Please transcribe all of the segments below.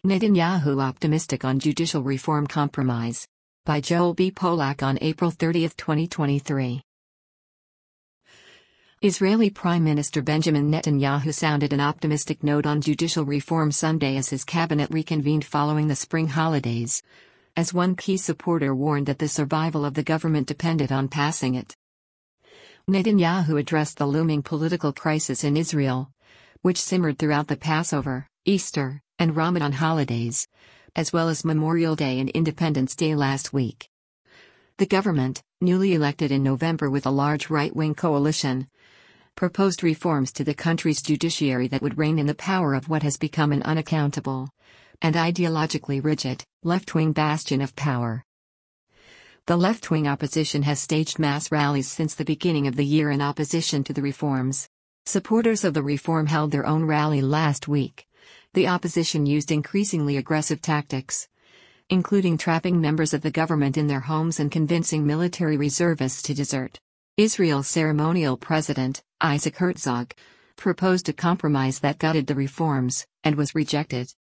Netanyahu optimistic on judicial reform compromise. By Joel B. Polak on April 30, 2023. Israeli Prime Minister Benjamin Netanyahu sounded an optimistic note on judicial reform Sunday as his cabinet reconvened following the spring holidays, as one key supporter warned that the survival of the government depended on passing it. Netanyahu addressed the looming political crisis in Israel, which simmered throughout the Passover, Easter, and Ramadan holidays, as well as Memorial Day and Independence Day last week. The government, newly elected in November with a large right-wing coalition, proposed reforms to the country's judiciary that would rein in the power of what has become an unaccountable and ideologically rigid, left-wing bastion of power. The left-wing opposition has staged mass rallies since the beginning of the year in opposition to the reforms. Supporters of the reform held their own rally last week. The opposition used increasingly aggressive tactics, including trapping members of the government in their homes and convincing military reservists to desert. Israel's ceremonial president, Isaac Herzog, proposed a compromise that gutted the reforms, and was rejected.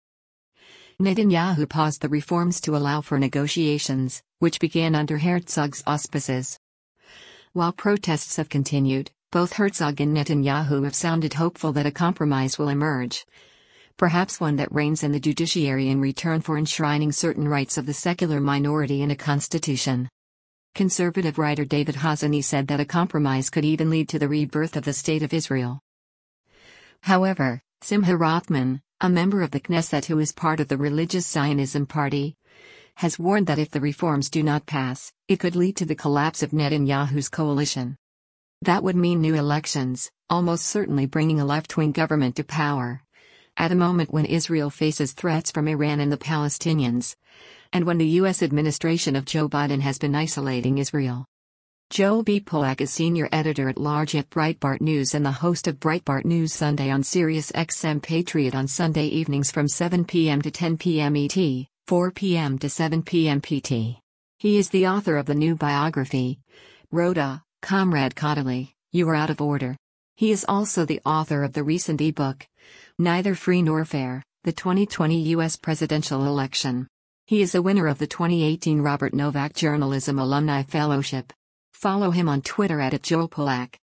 Netanyahu paused the reforms to allow for negotiations, which began under Herzog's auspices. While protests have continued, both Herzog and Netanyahu have sounded hopeful that a compromise will emerge, perhaps one that reins in the judiciary in return for enshrining certain rights of the secular minority in a constitution. Conservative writer David Hazany said that a compromise could even lead to the rebirth of the State of Israel. However, Simcha Rothman, a member of the Knesset who is part of the Religious Zionism Party, has warned that if the reforms do not pass, it could lead to the collapse of Netanyahu's coalition. That would mean new elections, almost certainly bringing a left-wing government to power, at a moment when Israel faces threats from Iran and the Palestinians, and when the U.S. administration of Joe Biden has been isolating Israel. Joel B. Polak is senior editor-at-large at Breitbart News and the host of Breitbart News Sunday on Sirius XM Patriot on Sunday evenings from 7 p.m. to 10 p.m. ET, 4 p.m. to 7 p.m. PT. He is the author of the new biography, Rhoda, Comrade Kodaly, You Are Out of Order. He is also the author of the recent ebook, Neither Free Nor Fair, the 2020 U.S. Presidential Election. He is a winner of the 2018 Robert Novak Journalism Alumni Fellowship. Follow him on Twitter @JoelPolak.